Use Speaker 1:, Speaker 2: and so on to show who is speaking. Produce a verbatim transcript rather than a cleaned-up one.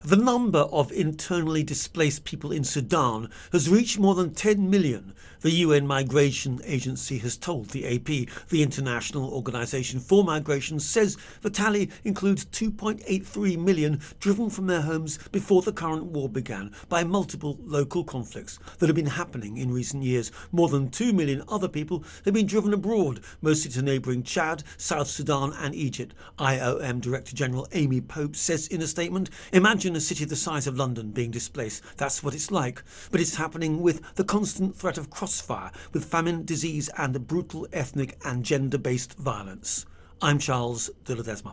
Speaker 1: The number of internally displaced people in Sudan has reached more than ten million, the U N Migration Agency has told the A P. The International Organization for Migration says the tally includes two point eight three million driven from their homes before the current war began by multiple local conflicts that have been happening in recent years. More than two million other people have been driven abroad, mostly to neighbouring Chad, South Sudan and Egypt. I O M Director General Amy Pope says in a statement, "Imagine a city the size of London being displaced. That's what it's like. But it's happening with the constant threat of crossfire, with famine, disease and brutal ethnic and gender-based violence." I'm Charles de Ledesma.